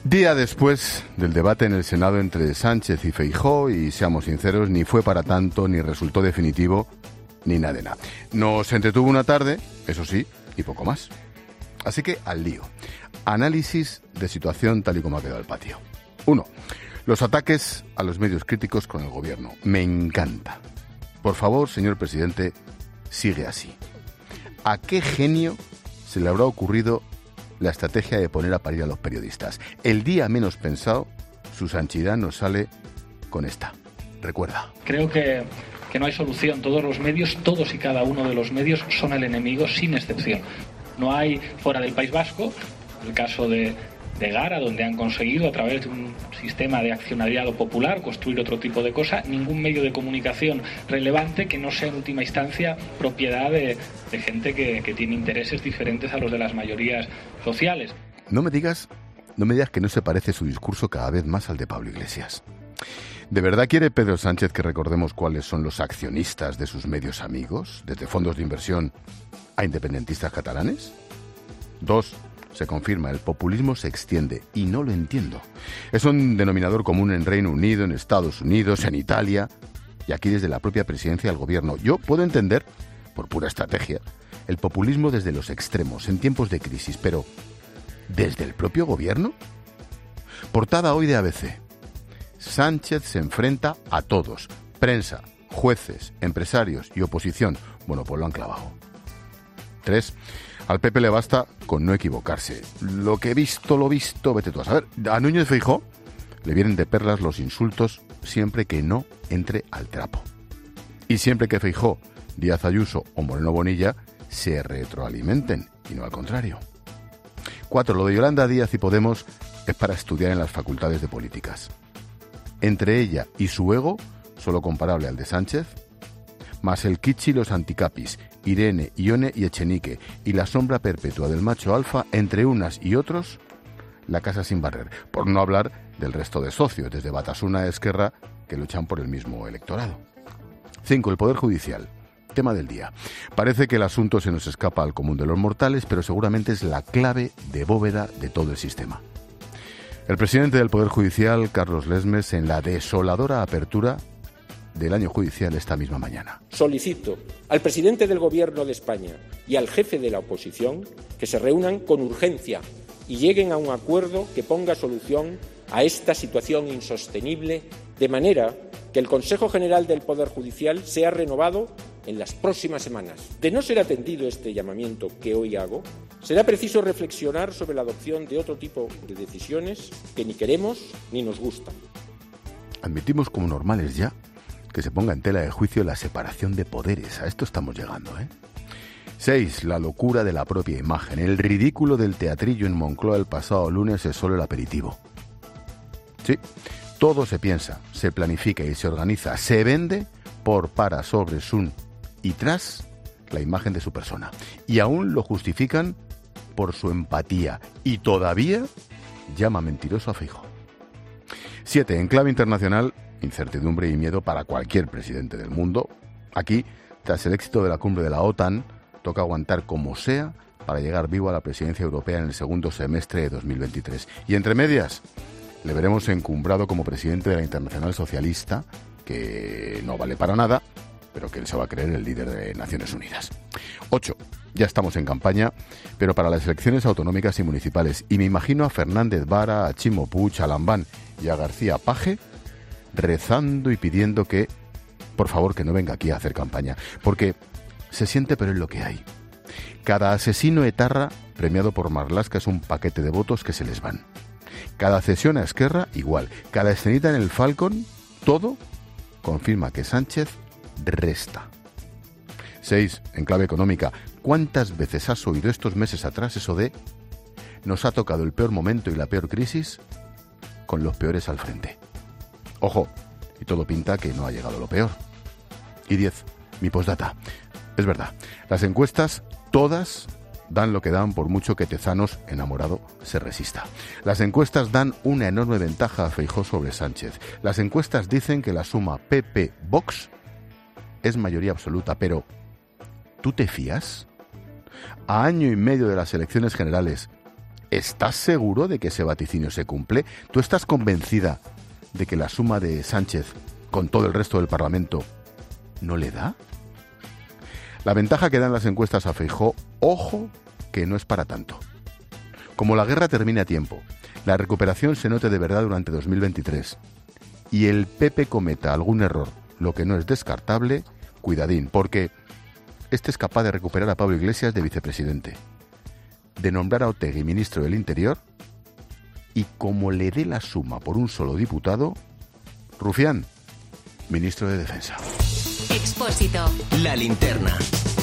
Día después del debate en el Senado entre Sánchez y Feijóo, y seamos sinceros, ni fue para tanto, ni resultó definitivo, ni nada de nada. Nos entretuvo una tarde, eso sí, y poco más. Así que al lío. Análisis de situación tal y como ha quedado el patio. 1. Los ataques a los medios críticos con el gobierno. Me encanta. Por favor, señor presidente, sigue así. ¿A qué genio se le habrá ocurrido la estrategia de poner a parir a los periodistas? El día menos pensado, su santidad nos sale con esta. Recuerda. Creo que no hay solución. Todos los medios, todos y cada uno de los medios son el enemigo sin excepción. No hay fuera del País Vasco, el caso de Gara, donde han conseguido a través de un sistema de accionariado popular construir otro tipo de cosa, ningún medio de comunicación relevante que no sea en última instancia propiedad de gente que tiene intereses diferentes a los de las mayorías sociales. No me digas que no se parece su discurso cada vez más al de Pablo Iglesias. ¿De verdad quiere Pedro Sánchez que recordemos cuáles son los accionistas de sus medios amigos, desde fondos de inversión a independentistas catalanes? 2. Se confirma, el populismo se extiende, y no lo entiendo. Es un denominador común en Reino Unido, en Estados Unidos, en Italia, y aquí desde la propia presidencia del gobierno. Yo puedo entender, por pura estrategia, el populismo desde los extremos, en tiempos de crisis, pero ¿desde el propio gobierno? Portada hoy de ABC. Sánchez se enfrenta a todos, prensa, jueces, empresarios y oposición. Bueno, pues lo han clavado. 3. Al PP le basta con no equivocarse. Lo que he visto, lo visto, vete tú a saber. A Núñez Feijóo le vienen de perlas los insultos siempre que no entre al trapo. Y siempre que Feijóo, Díaz Ayuso o Moreno Bonilla se retroalimenten, y no al contrario. 4. Lo de Yolanda Díaz y Podemos es para estudiar en las facultades de políticas. Entre ella y su ego, solo comparable al de Sánchez, más el kitsch y los anticapis, Irene, Ione y Echenique, y la sombra perpetua del macho alfa, entre unas y otros, la casa sin barrer, por no hablar del resto de socios, desde Batasuna a Esquerra, que luchan por el mismo electorado. 5. El Poder Judicial. Tema del día. Parece que el asunto se nos escapa al común de los mortales, pero seguramente es la clave de bóveda de todo el sistema. El presidente del Poder Judicial, Carlos Lesmes, en la desoladora apertura del año judicial esta misma mañana. Solicito al presidente del Gobierno de España y al jefe de la oposición que se reúnan con urgencia y lleguen a un acuerdo que ponga solución a esta situación insostenible, de manera que el Consejo General del Poder Judicial sea renovado en las próximas semanas. De no ser atendido este llamamiento que hoy hago, será preciso reflexionar sobre la adopción de otro tipo de decisiones que ni queremos ni nos gustan. Admitimos como normales ya que se ponga en tela de juicio la separación de poderes. A esto estamos llegando, 6. La locura de la propia imagen. El ridículo del teatrillo en Moncloa el pasado lunes es solo el aperitivo. Sí, todo se piensa, se planifica y se organiza, se vende por, para, sobre, sun y tras la imagen de su persona. Y aún lo justifican por su empatía. Y todavía llama mentiroso a Feijóo. 7. En clave internacional, incertidumbre y miedo para cualquier presidente del mundo. Aquí, tras el éxito de la cumbre de la OTAN, toca aguantar como sea para llegar vivo a la presidencia europea en el segundo semestre de 2023. Y entre medias, le veremos encumbrado como presidente de la Internacional Socialista, que no vale para nada, pero que él se va a creer el líder de Naciones Unidas. 8. Ya estamos en campaña, pero para las elecciones autonómicas y municipales. Y me imagino a Fernández Vara, a Chimo Puig, a Lambán y a García Page rezando y pidiendo que, por favor, que no venga aquí a hacer campaña. Porque se siente, pero es lo que hay. Cada asesino etarra premiado por Marlaska es un paquete de votos que se les van. Cada cesión a Esquerra, igual. Cada escenita en el Falcon, todo confirma que Sánchez resta. 6. En clave económica. ¿Cuántas veces has oído estos meses atrás eso de nos ha tocado el peor momento y la peor crisis con los peores al frente? Ojo, y todo pinta que no ha llegado lo peor. Y 10. Mi postdata. Es verdad, las encuestas, todas, dan lo que dan por mucho que Tezanos, enamorado, se resista. Las encuestas dan una enorme ventaja a Feijóo sobre Sánchez. Las encuestas dicen que la suma PP-Vox es mayoría absoluta, pero ¿tú te fías? A año y medio de las elecciones generales, ¿Estás seguro de que ese vaticinio se cumple? ¿Tú estás convencida de que la suma de Sánchez con todo el resto del Parlamento no le da? La ventaja que dan las encuestas a Feijóo, ojo, que no es para tanto. Como la guerra termine a tiempo, la recuperación se note de verdad durante 2023 y el PP cometa algún error, lo que no es descartable, cuidadín, porque este es capaz de recuperar a Pablo Iglesias de vicepresidente, de nombrar a Otegi ministro del Interior y, como le dé la suma por un solo diputado, Rufián, ministro de Defensa. Expósito. La linterna.